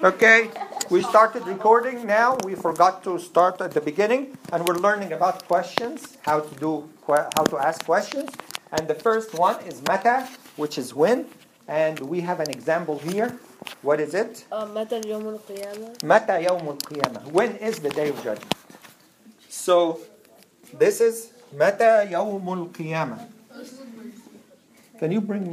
Okay, we started recording now. We forgot to start at the beginning, and we're learning about questions, how to ask questions. And the first one is mata, which is when, and we have an example here. What is it? متى يوم القيامة? Mata يوم القيامة. When is the day of judgment? So this is mata يوم القيامة. Can you bring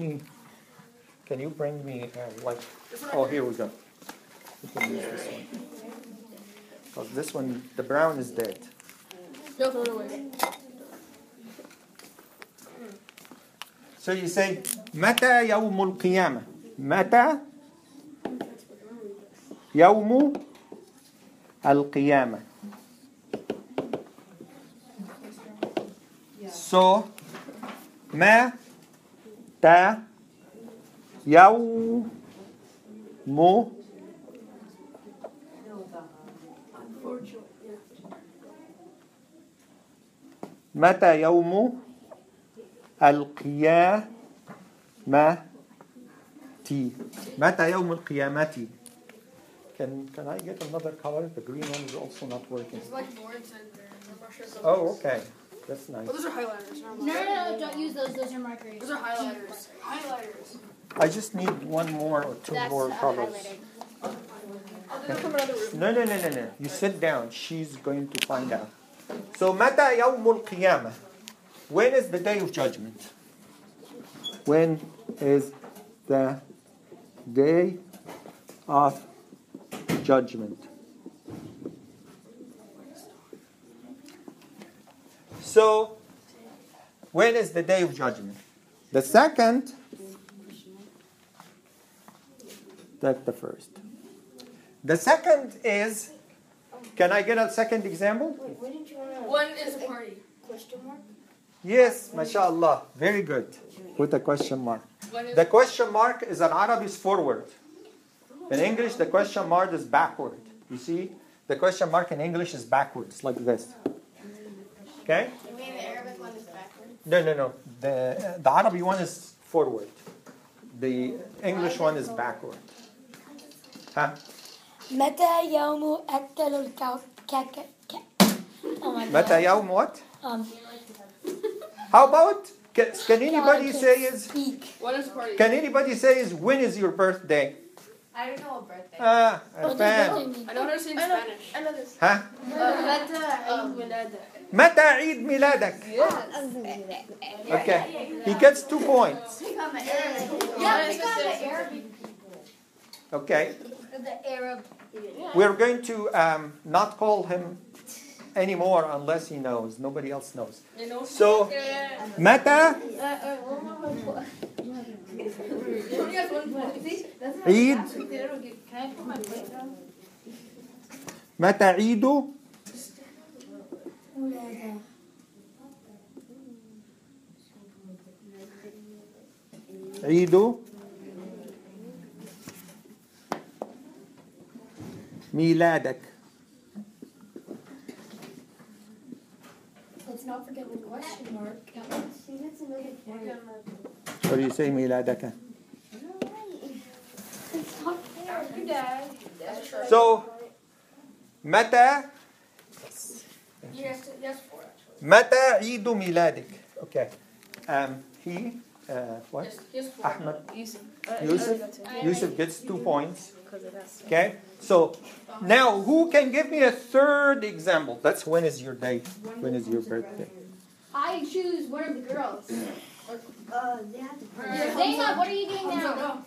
me like? Oh, here we go. We can use this one. Because this one, the brown is dead. Don't throw it away. So you say, متى يوم القيامة? متى يوم القيامة? So, متى يوم متى يوم القيامة؟ متى يوم القيامة? Can I get another color? The green one is also not working. It's like boards and I'm not sure. Oh, okay. That's nice. Oh, those are highlighters. No, don't use those. Those are markers. Those are highlighters. Highlighters. I just need one more or two more colors. Oh, they're from another room. No. You sit down. She's going to find out. So, متى يوم القيامة? When is the day of judgment? When is the day of judgment? So, when is the day of judgment? The second, that's the first. The second is, can I get a second example? One is a party. Yes, mashallah. Very good. With a question mark. The question mark is an Arabic is forward. In English, the question mark is backward. You see? The question mark in English is backwards, like this. Okay? You mean the Arabic one is backwards? No. The Arabic one is forward. The English one is backward. Huh? متى يوم أكل الكعكة؟ Oh my God. متى يوم what? How about, can anybody say is, One is a party. can anybody say is, when is your birthday? I don't know a birthday. Alfan. I know how to say in Spanish. I know this. Huh? متى عيد ميلادك? Okay. He gets 2 points. Pick on the Arabic. Yeah, pick on the Arabic. Okay. The Arab. We're going to not call him anymore unless he knows. Nobody else knows. So, متى عيد متى عيد عيد ميلادك. Let's not forget the question mark. What do you say ميلادك? It's not fair. So, متى Yes, four actually. متى عيد ميلادك? Okay. He, what? Yes, four. Ahmed. Yusuf. Yusuf gets 2 points. Okay. So, now who can give me a third example? That's when is your day? When is your birthday? I choose one of the girls. They have to Zainab, what are you doing now?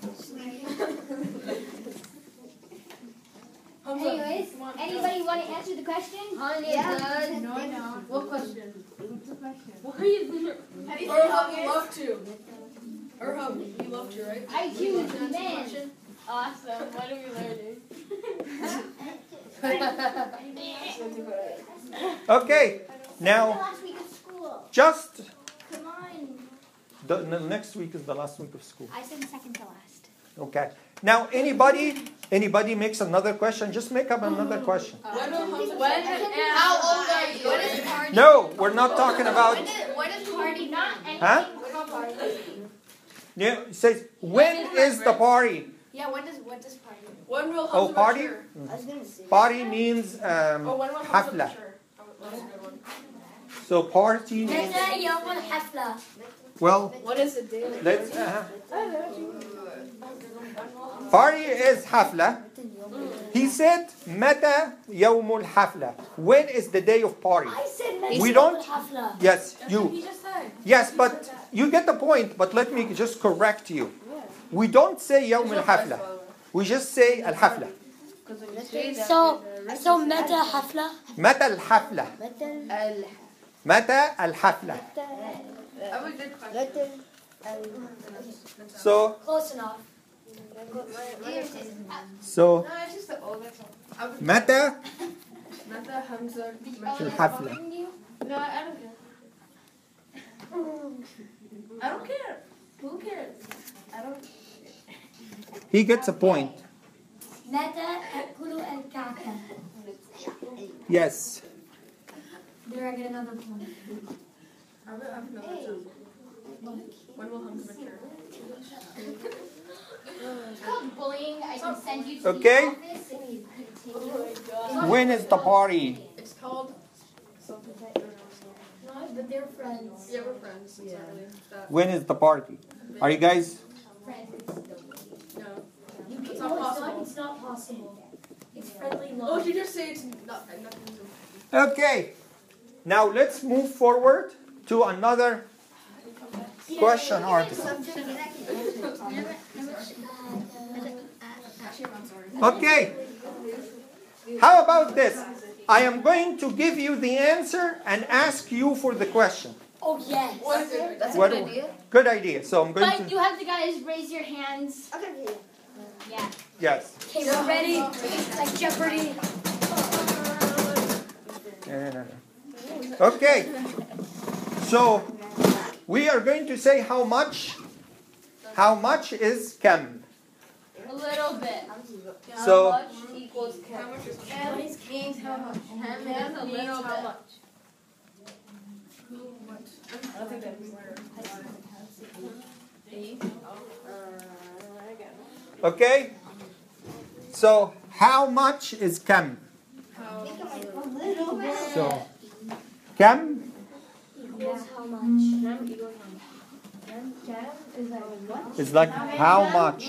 Anyways, anybody want to answer the question? Yeah. No, I don't. What question? What's the question? Urhab, you love to. Urhab, you love to, right? I choose men. Awesome. What are we learning? Okay. Now, Last week of school. just Come on. the next week is the last week of school. I said second to last. Okay. Now, anybody makes another question? Just make up another question. How old are you? What is party? No, we're not talking about. What is party? Not anything. Huh? What about party? Yeah, it says when is the party? Yeah, what does party mean? When will Oh, Hamza party? mature? I was gonna say. Party means Oh, when will Hamza حفلة. mature? That's a good one. So party means, متى يوم الحفلة؟ well, What is it, David? let's, party is حفلة. He said متى يوم الحفلة. When is the day of party? I said متى We يوم don't- الحفلة. Yes, That's what you. he just said. Yes, but you get the point, but let me just correct you. We don't say يوم الحفلة. We just say الحفلة. So متى حفلة؟ متى الحفلة. متى متى الحفلة. That was a good question. متى So, Close enough. so No, it's just the old. That's all. متى Not the Hamza. الحفلة. No, I don't care. I don't care. Who cares? I don't. He gets a point. متى أكل الكعكة؟ Yes. There I get another point. I have no idea. When will Hamza mature? It's called bullying. I can send you to Okay. the office if you continue. When is the party? It's called something. No, but they're friends. Yeah, we're friends. Exactly. That. When is the party? Are you guys? No. You can, It's no, not possible. it's not possible. It's friendly Oh, love. you just say it's not. Nothing's. Okay. Now let's move forward to another question article. Okay. How about this? I am going to give you the answer and ask you for the question. Oh yes. That's a What- good idea. Good idea. So I'm going But to. you have to guys raise your hands. Yeah. Yes. Okay, we're ready. It's like Jeopardy. No. Okay. So we are going to say how much. How much is كم? A little bit. So How much equals How much is Chem means how much. Chem means a little bit. I don't think that's okay. So how much is كم? So كم Equals how much? is like how much.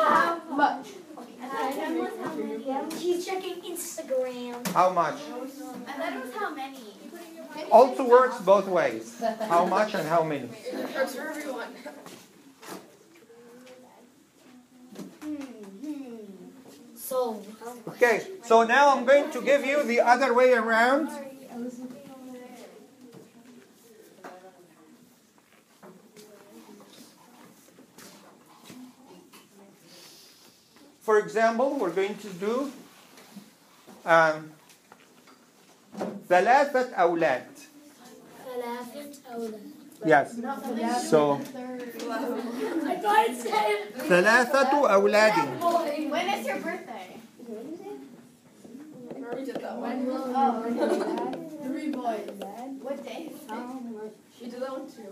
He's checking Instagram. How much? I thought it was how many. Also works both ways. How much and how many. It's for everyone. So, Okay. So now I'm going to give you the other way around. For example, we're going to do ثلاثة أولاد. ثلاثة أولاد. Yes. So I thought it said ثلاثة أولاد. When is your birthday? We already did that one. 3 boys. What day? We did that one too.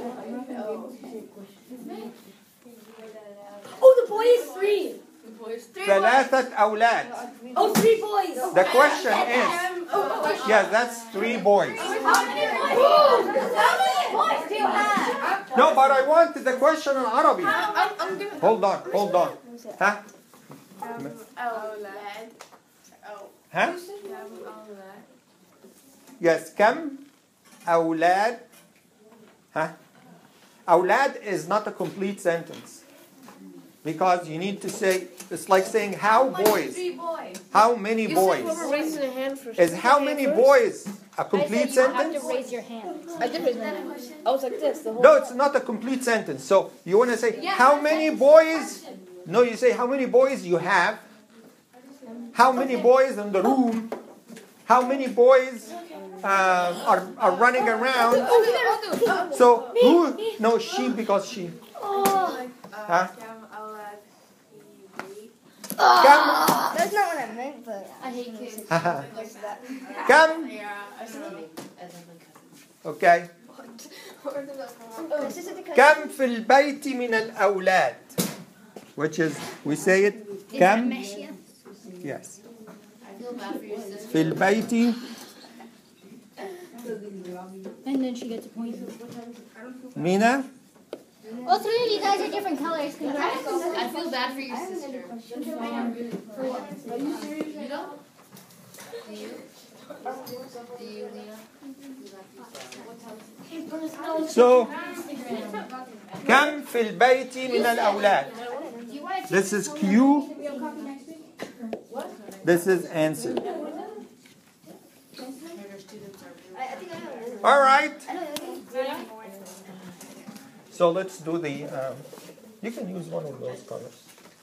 Oh, the boy is 3. The boys. ثلاثة أولاد. Oh, 3 boys. The question is, yes, that's 3 boys. How many boys do you have? No, but I want the question in Arabic. I'm gonna. Hold on. Huh? أولاد. Huh? Yes, كم أولاد. Huh? أولاد is not a complete sentence. Because you need to say, it's like saying how boys. 3 boys. How many boys? raises a hand first. Is how many boys a complete sentence? raise your hand. I did raise my hand. I was like this the whole. No, it's not a complete sentence. So you want to say how many boys? No, you say how many boys you have. How many boys in the room? How many boys are running around? So who? No, she because she. Huh? كم That's not what I meant, but I hate kids. كم Okay. كم في البيت من الأولاد? Which is we say it كم Yes. I feel bad for your sister. في البيت. And then she gets a point. Mina. All three of you guys are different colors. I feel bad for your sister. You don't? Do you? Do you, Leah? So كم في البيت من الأولاد? This is Q. This is answer. All right. So let's do the. You can use one of those colors.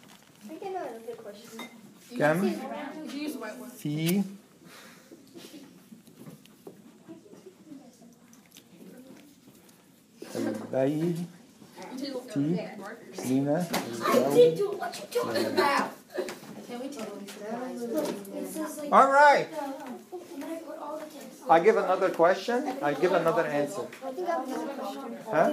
كم في البيت من الأولاد. All right. I give another question. I give another answer. Huh?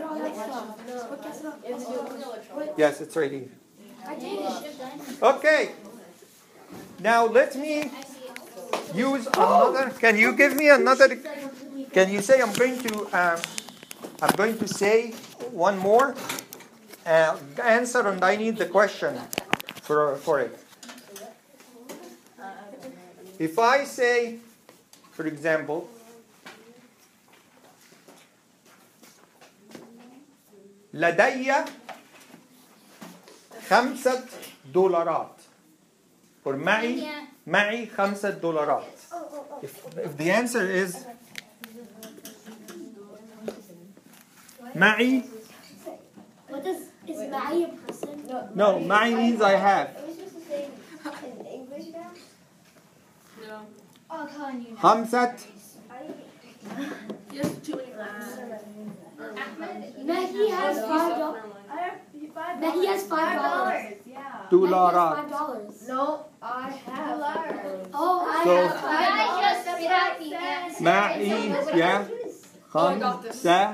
Yes, it's right here. Okay. Now let me use another. Can you give me another? Can you say I'm going to say one more answer, and I need the question for it. If I say, for example, لدي $5 or معي $5. If the answer is معي, What is Ma'i a person? no, معي means I have. Are we supposed to say in English now? No. Oh, Colin, you know. خمسة. You have too many classes. Mahi has $5. Mahi has $5. دولارات. No, I have. Oh, I So- have $5. معي يا خمسة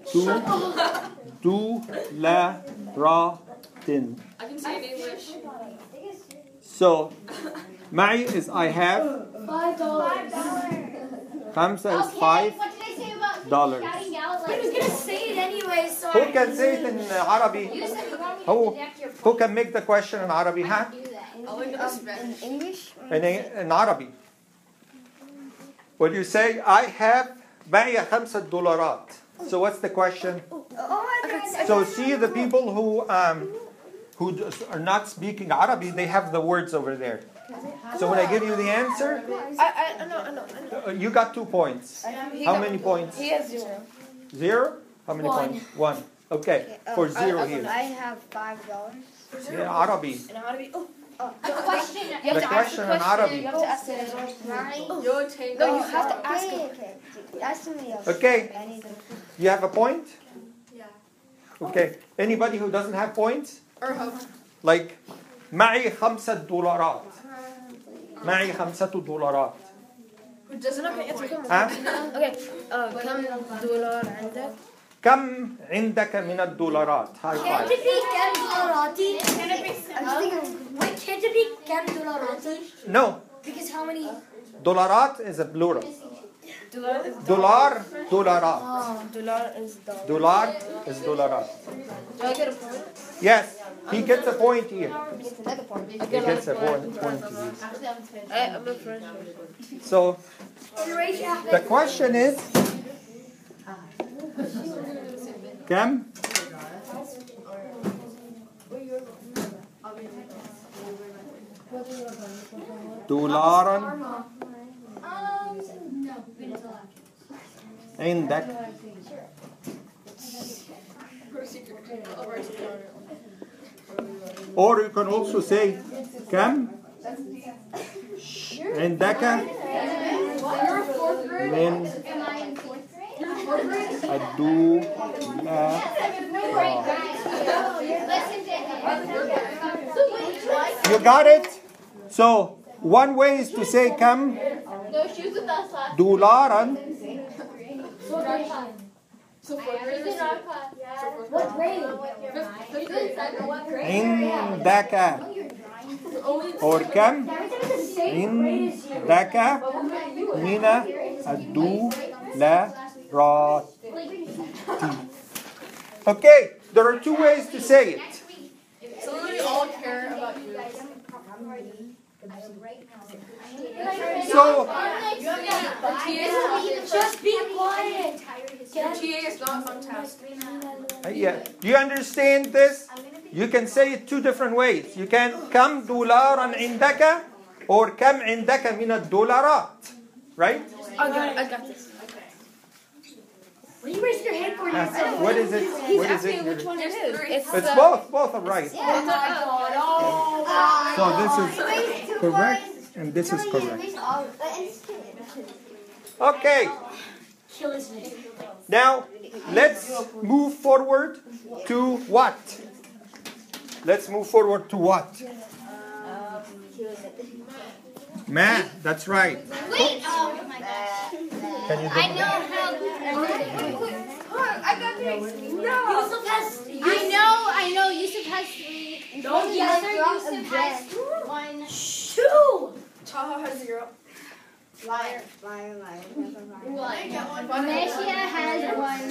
دولارات. I can say it in English. So معي is I have. $5. خمسة is $5. What did I say about shouting out He was like? gonna say it anyway, so Who can say it in Arabic? You said you want me to Who reject your who can make the question in Arabic? Huh? do that. I'll look at Spanish. English? In Arabic. When you say I have معي $5. So what's the question? So see the people who are not speaking Arabic, they have the words over there. So when I give you the answer, I know. you got 2 points. How many points? He has 0. 0? How many One. points? 1. Okay, for 0 here. I have $5. Yeah, Arabic. And how to be. Oh, The question. The question in Arabic. you have to ask it. Your take. No, you have to ask it. Ask somebody else. Okay, I need them. you have a point? Yeah. Okay, anybody who doesn't have points? Or hope. Like معي $5. معي $5. Who doesn't have an answer? ها؟ Okay. كم دولار عندك؟ كم عندك من الدولارات؟ High Can't five. it be Ken Dolarati? I'm just thinking, wait, can't it be Ken Dolarati? No, Because how many? دولارات is a plural. دولار is دولارات. dollar is dollar. دولار is دولارات. Do I get a point? Yes, he gets a point here. Another point. He gets a point here. I'm a French. So And raise your hand. the question is, كم دولارا No, we didn't allow. عندك or you can also say كم عندك You're a fourth grade? من Am I in fourth grade? الدولارات. Listen to him. You got it? So one way is to say كم No shoes with us last دولارا So fourth grade He's is in our class. What grade? Fifth grade. عندك only or كم عندك من الدولارات. Okay, there are two ways to say it. So we all care about you. So, Just be quiet. Your TA is not on task. yeah. Do you understand this? You can say it two different ways. You can كم دولارا عندك or كم عندك من الدولارات. Right? I got this. When you raise your hand for What is it? What is it? Which one it is? It's both. Both are right. Oh my God. So this is correct and this is correct. Okay. Now let's move forward to what? Let's move forward to what? Man, that's right. Wait! Oh my gosh. Can you do I know how. I got this. No. I know. Yusuf has 3. The other Yusuf has 1. Taha has 0. Liar. Meshia has 1.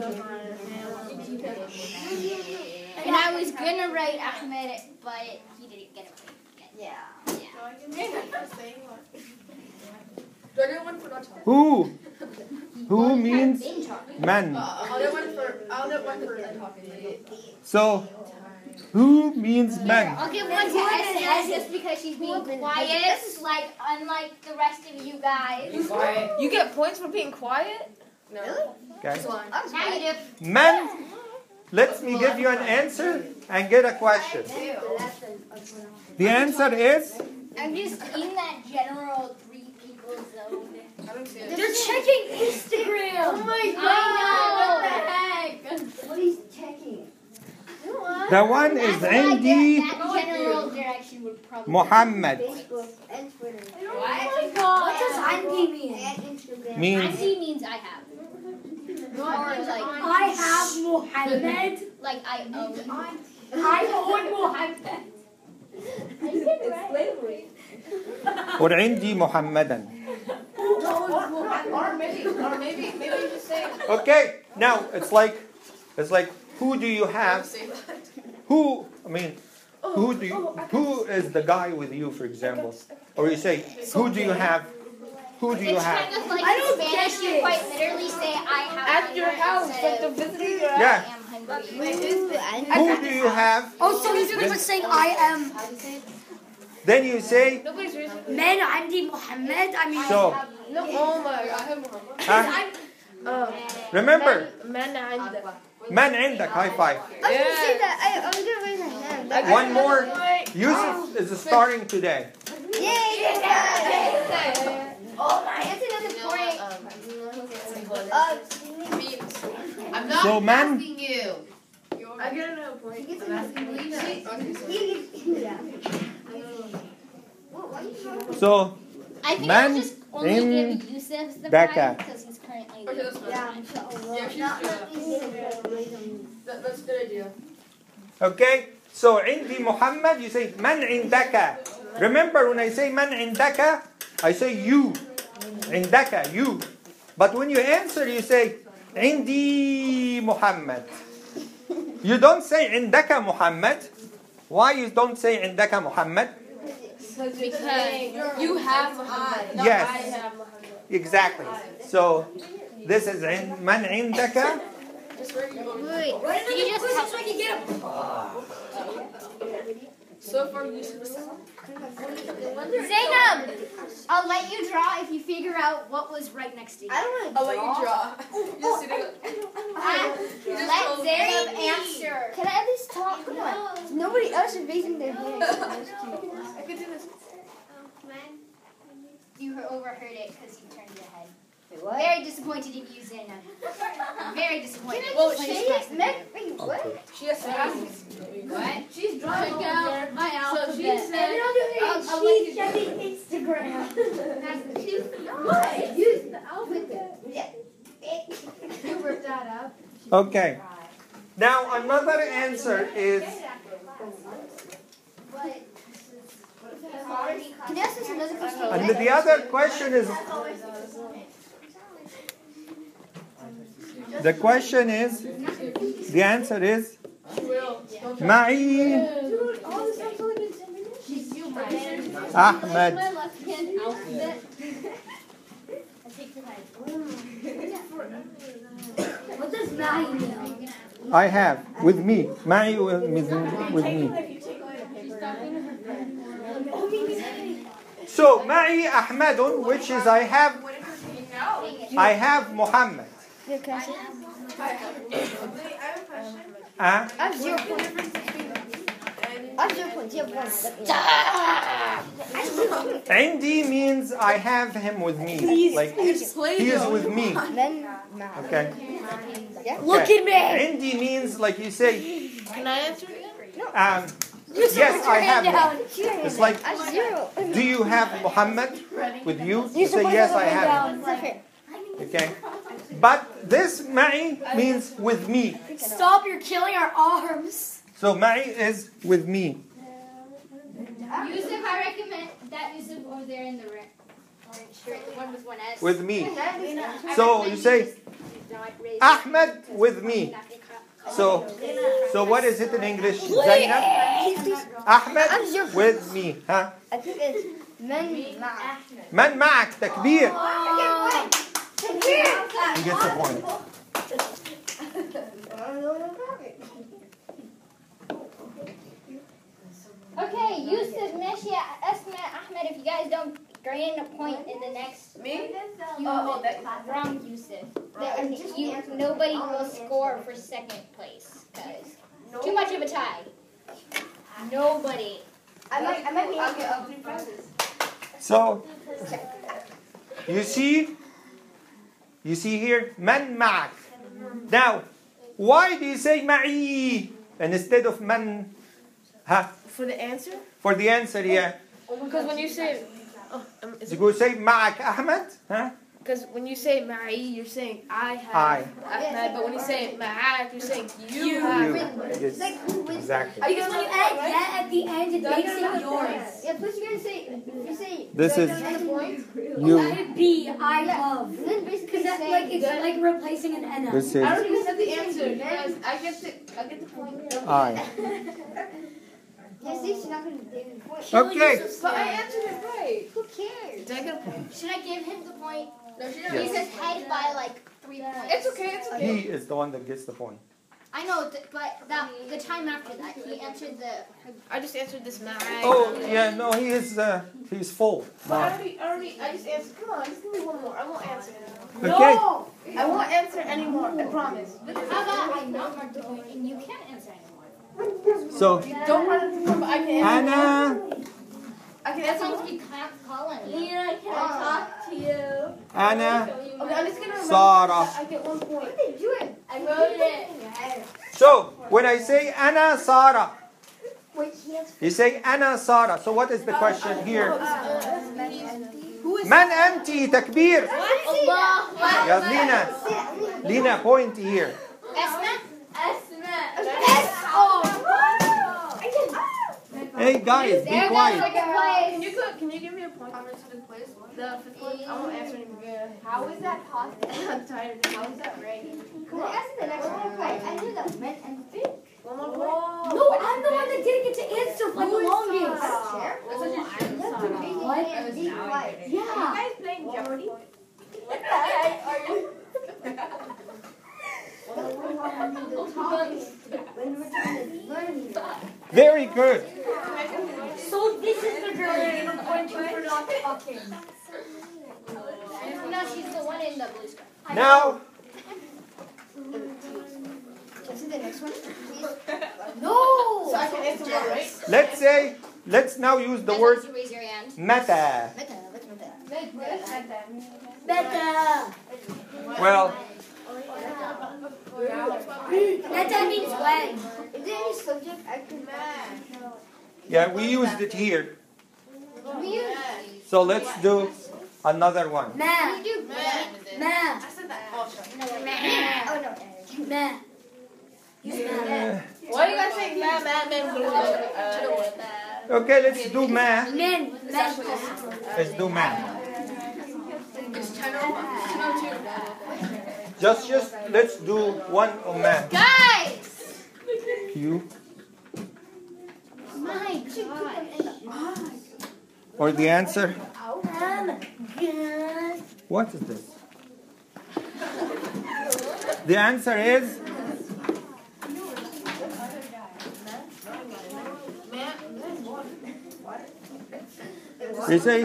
And I was gonna write Ahmed, but he didn't get it right yet. Yeah. Do I get one for not talking? Who? Who means man? I'll get one for not talking. So, who means man? I'll give one to SS just because she's being quiet, like unlike the rest of you guys. You get points for being quiet? No. Okay. Now you do. Man, let me give you an answer and get a question. The answer is I'm just in that general 3 people zone. I don't see it. They're checking Instagram. Oh my I know. What the heck? What is checking? the one is عندي That general direction would probably. Muhammad. Facebook and Twitter. What? What does Andy mean? I Means see means I have. Or like I have Muhammad. like I own. I own Muhammad. وعندي محمدا. Or maybe you just say. Okay, now it's like who do you have? Say that. Who is the guy with you, for example? Or you say, who do you have? Who do you It's have? kind of like I in don't Spanish. get You it. quite literally say I have. At your hunger house, instead like the of visiting your I Yeah. am hungry. Who do you have? Oh, so he's different saying I am. Then you say, Nobody's reason. Man, Andy Muhammad. I mean. so, No. Oh my God. I have Muhammad. remember, Man عندك. man عندك, high five. I was gonna say that. I'm gonna raise my hand. One more. Yusuf is starting today. Oh my, that's another point. I'm not So, man, asking you. I get another point. I'm asking so, I think Man I'll just only in give Yusuf the Dhaka. prize because he's currently. Okay, that's fine. Yeah, that's a good idea. okay? So, عندي محمد, you say, man عندك. Remember, when I say man عندك, I say you. عندك, you. But when you answer, you say, عندي محمد. You don't say عندك محمد. Why you don't say عندك محمد? Because you have Muhammad. Yes. I have Muhammad. Exactly. So, this is man عندك. Wait, can you just help? So far, you should. Zainab, I'll let you draw if you figure out what was right next to you. I'll let you draw. You're sitting. Let Zainab answer. Can I at least talk? Come on. Nobody else is raising their hand. I could do this. You overheard it because you turned your head. What? Very disappointed in you, Zainab. Very disappointed. Well, Please she press the button. Wait, what? She has to ask me. What? She's drawing Check out my So alphabet. she said. She's checking Instagram. What? Use the alphabet. You worked that out. Okay. Now, another answer is Can you ask us another question? And the other question is, the question is, the answer is, معي أحمد. My left hand alphabet. What does Mahi mean? I have with me. معي with me. So معي أحمد, which is I have Muhammad. Yeah, can I say? I have a question. I have 0 points. I have 0 points. You have 1. عندي means I have him with me. Like he is with me. Then, Okay. look at me. عندي means like you say, Can I answer again? yes, I have him. It's like, I have 0. do you have Muhammad with you? You say yes, I have him. Okay. But this معي means with me. Stop, you're killing our arms. So معي is with me. Yusuf, I recommend that Yusuf over there in the orange shirt, the one with one S. With me. So you say Ahmed with me. So what is it in English? Zainab? Ahmed with me. Huh? I think it's men. من معك تكبير. He gets the point. Okay, Yusuf, Meshia, Esma, Ahmed, if you guys don't gain a point in the next Me? wrong, Yusuf. Nobody will score for second place, guys. Too much of a tie. Nobody. I might be I'll get up 3 prizes. So you see here من معك. Now, why do you say معي instead of من? Huh? For the answer? For the answer, yeah. Because when you say, You say معك أحمد? Huh? because when you say Ma'i, you're saying I have I. Ahmed, but when you say Ma'ak, you're saying you You. have. Yes. Exactly. Because when you add that at the end, it makes it yours. Yeah, plus you're gonna say, if you say, This is Let you. it be, I love. then basically Because that's say, like, it's like replacing an N. This I is don't even have the answer. Guys, I get the point. I. yes, she's not gonna give him the point. Okay. But I answered it right. Who cares? Did I get a point? Should I give him the point? No, she Yes. He's ahead by like 3 points. It's okay, it's okay. He is the one that gets the point. I know, but the time after that, he answered the. I just answered this Ma'ak. Oh yeah, no, he's full. But I just answered. Come on, just give me one more. I won't answer anymore. Okay. I won't answer anymore. I promise. How about I not mark the point and you can't answer anymore? So Don't run into the but I can answer. Anna, I can That answer. sounds like calling you. Lena, can I talk to you? Anna, Okay, I'm just gonna remember Sarah. that I get 1 point. I wrote it. So when I say Anna Sarah, Wait, he has you say Anna Sarah. So what is the question here? Who is Man أنتِ تكبير. Allah. يا Lina. Lina, point here. Esma? Hey guys, be There goes quiet. second place. Can you give me a point? I'm in second place. The 5th one. I won't answer anymore. How is that possible? I'm tired. How is that right? Come on. Ask the next one. I knew that meant and think. One more point. No, I'm the one that didn't get to answer for the longest. What? Be quiet. Yeah. Playing Jeopardy? What the heck are you? Very good. So this is the girl you gave a point to for not talking. No, she's the one in the blue scarf. Now, Is it the next one? Please. No. So I can answer one, right? let's now use the As long word as you raise your hand. meta. Better. Well, That means when. Is there any subject I could yeah, we used it here. we use? So let's do another one. We Ma. do. Ma. I said that. Oh, sorry. Oh no. Ma. Use ma. Why are you guys saying man? Okay, let's do math. Men. Let's do math. It's 10:02. Just let's do one on math. Guys! You My God. or the answer? What is this? The answer is you say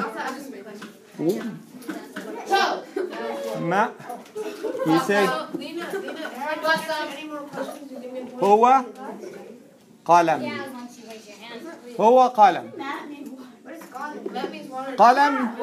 ma. You say هو قلم. Yeah, once you raise your hand. هو قلم. What is calling? That means water. قلم.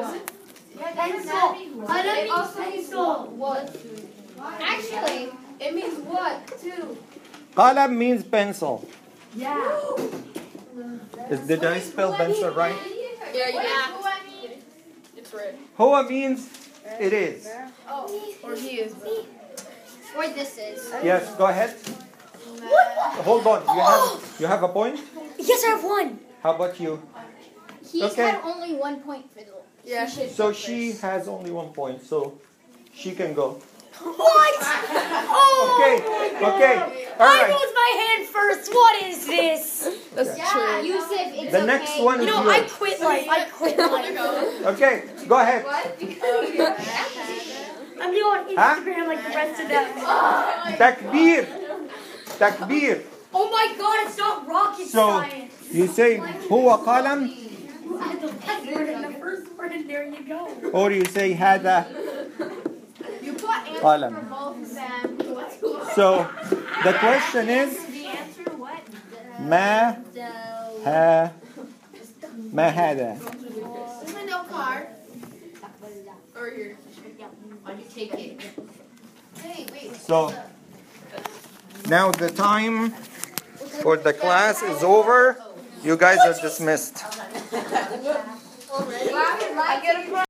What? Actually, It means what too? قلم means pencil. Yeah. Did I spell pencil right? Yeah, you yeah. It's red. هو means it is. Or he is. Or this is. Yes, go ahead. Hold on. You have a point? Yes, I have one. How about you? He's Okay. had only 1 point for the. Yeah. So she has only 1 point, so she can go. What? Oh! Okay, okay, all I right. moved my hand first. What is this? That's true. Yusuf, it's The okay. next one is You know, I yours. quit life. I quit life. Okay, go ahead. I'm doing Instagram like the rest of them. Takbir. Takbir. Oh my God, it's not rocket So science. you say هو قلم, I had the last word and the first word, and there you go. or you say هذا You put answer قلم. for both of them. So the question is The answer what? ما هذا. There's my note card. Or here. Why'd you take it? Hey, wait. So now the time for the class is over. You guys are dismissed. I get a